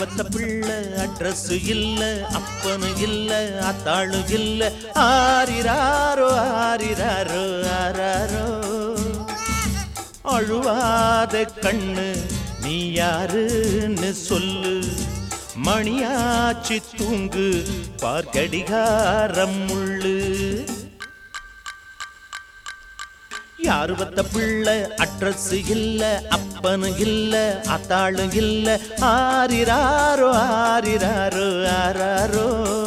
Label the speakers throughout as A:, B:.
A: பெத்த பிள்ளை அட்ரஸ் இல்ல, அப்பனு இல்ல, அத்தாளு இல்ல, ஆரிராரோ ஆரிராரோ ஆராரோ. அழுவாத கண்ணு நீ யாருன்னு சொல்லு, மணியாச்சி தூங்கு பார்க்கடிகாரம் முள்ளு. யாரு பத்த பிள்ளை அட்ரஸ் இல்ல, அப்பனு இல்ல, அத்தாளு இல்ல, ஆரிராரோ ஆரிராரோ ஆராரோ.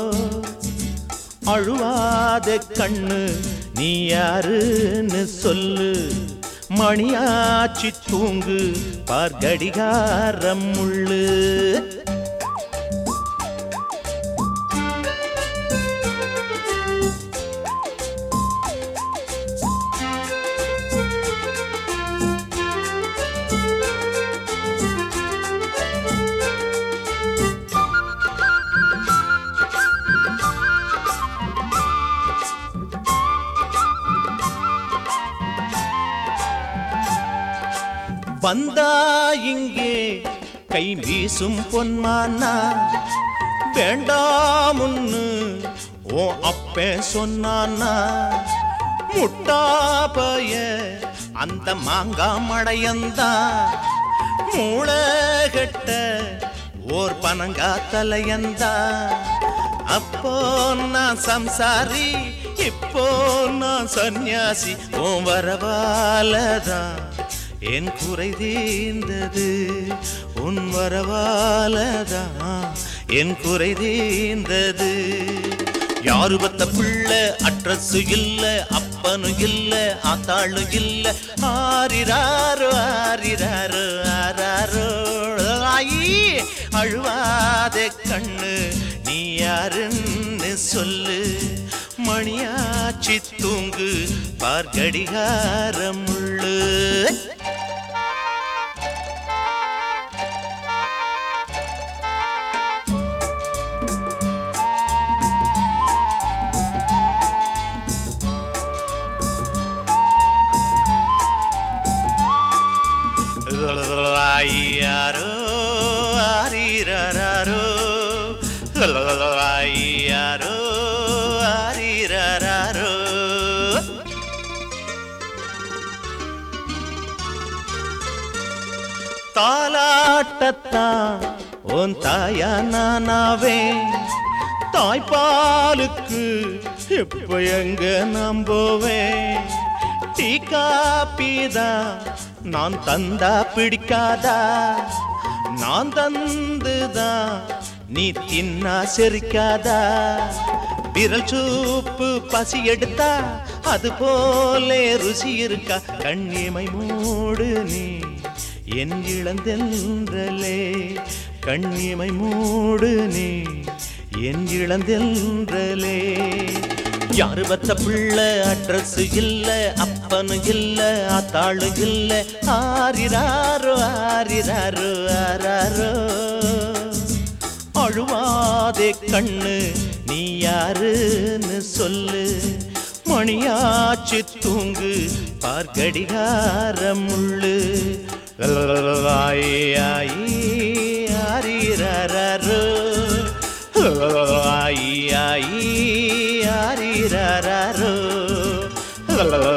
A: அழுவாத கண்ணு நீ யாருன்னு சொல்லு, மணியாச்சி தூங்கு பார்க்கடிகாரம் முள்ளு. வந்தா இங்கே கை வீசும் பொன்மானா, வேண்டாமுன்னு ஓ அப்பே சொன்னானா. முட்டா பய அந்த மாங்கா மடையந்தா, மூளைகட்ட ஓர் பனங்கா தலையந்தா. அப்போ நான் சம்சாரி, இப்போ நான் சன்னியாசி, ஓ வரவாலதான் என் குறை தீர்ந்தது, உன் வரவாலதான் என் குறை தீர்ந்தது. யாரு பத்த பிள்ளை அட்ரஸ் இல்ல, அப்பனு இல்ல, ஆத்தாளு இல்ல, ஆரிராரோ ஆரிராரோ ஆராரோ. அழுவாத கண்ணு நீ யாருன்னு சொல்லு, மணியாச்சி தூங்கு பார்க்கடிகாரம் முள்ளு. ஐயாரோ ஆரிராரோ, ஐயாரோ ஆரிராரோ. தாலாட்டத்தான் உன் தாயா நானாவே, தாய்ப்பாலுக்கு இப்ப எங்க நம்போவேன். டீ காப்பிதான் நான் தந்தா பிடிக்காதா, நான் தந்துதான் நீ தின்னா செரிக்காதா. விரல் சூப்பு பசி எடுத்தா அது போல ருசி இருக்கா, கண்ணிமை மூடு நீ என் இளந்தென்றலே, கண்ணிமை மூடு நீ என் இளந்தென்றலே. யாரு பத்த பிள்ளை அட்ரஸ் இல்ல, அப்பனு இல்ல, ஆத்தாளு இல்ல, ஆரிராரோ ஆரிராரோ ஆராரோ. அழுவாதே கண்ணு நீ யாருன்னு சொல்லு, மணியாச்சி தூங்கு பார்க்கடிகாரம் முள்ளு. ஆரிராரோ ஆரிராரோ.